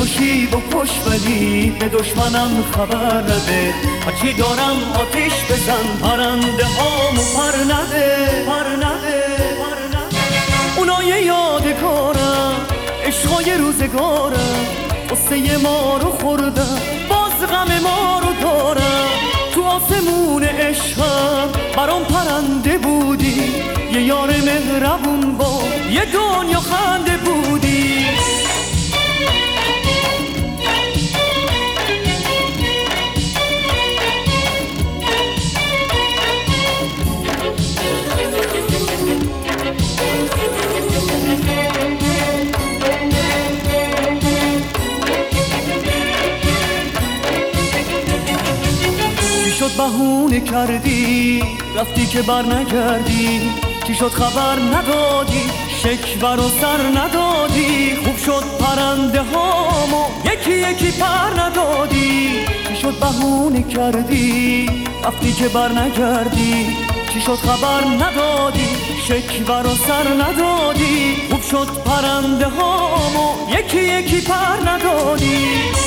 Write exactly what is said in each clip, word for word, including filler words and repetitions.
میکشی بکش ولی به دشمنم خبر نده، هرچی دارم آتیش بزن پرنده هامو پر نده، پر نده، پر نده. اونای یادگارم عشقای روزگارم، قصه ما رو خوردم باز غم ما رو دارم. تو آسمون عشقم برام پرنده بودی، یه یار مهربون با یه دنیا خنده بودی. چی شد بهونه کردی رفتی که بر نگردی، چی شد خبر ندادی شکوه رو سر ندادی. خوب شد پرنده هامو یکی یکی پر ندادی، چی شد بهونه کردی رفتی که بر نگردی، چی شد خبر ندادی شکوه رو سر ندادی. خوب شد پرنده هامو یکی یکی پر ندادی.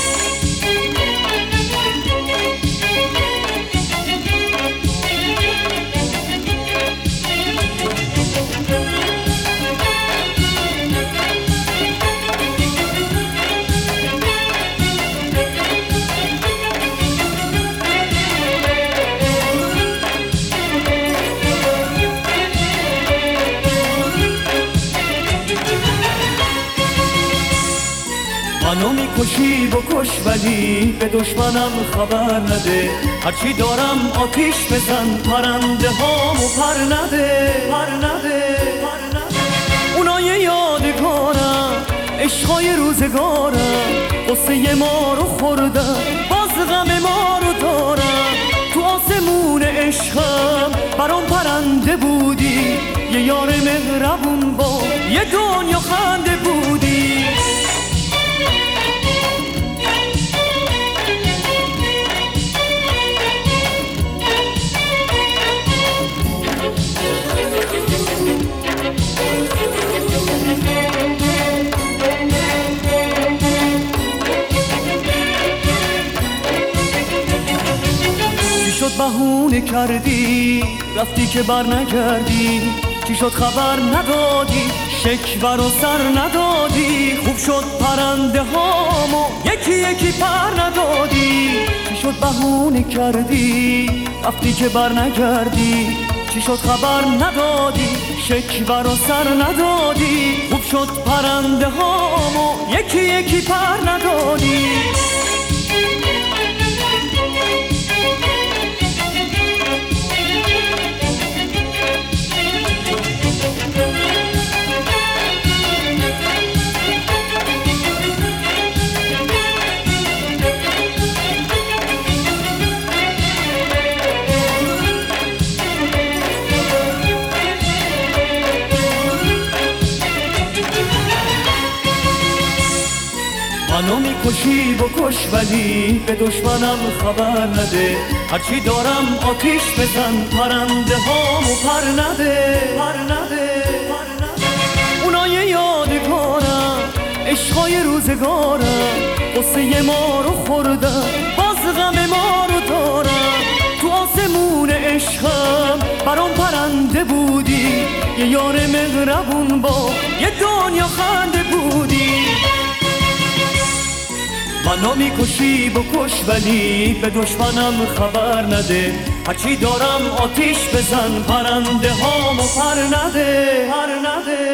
منو میکشی بکش ولی به دشمنم خبر نده، هرچی دارم آتیش بزن پرنده هامو پر نده، پر نده، پر نده. اونای یادگارم عشقای روزگارم، قصه ما رو خوردم باز غم ما رو دارم. تو آسمون عشقم برام پرنده بودی، یه یار مهربون با یه دنیا خنده بودی. چی شد بهونه کردی رفتی که بر نگردی، چی شد خبر ندادی شکوه رو سر ندادی. خوب شد پرنده هامو یکی یکی پر ندادی، چی شد بهونه کردی رفتی که بر نگردی، چی شد خبر ندادی شکوه رو سر ندادی. خوب شد پرنده هامو یکی یکی پر ندادی. منو میکشی بکش ولی به دشمنم خبر نده، هرچی دارم آتیش بزن پرنده هامو پر نده، پر نده، پر نده. اونای یادگارم عشقای روزگارم، قصه ما رو خوردم باز غم ما رو دارم. تو آسمون عشقم برام پرنده بودی، یه یار مهربون با یه دنیا خنده بودی. منو میکشی بکش ولی به دشمنم خبر نده، هرچی دارم آتیش بزن پرنده هامو پر نده، پر نده.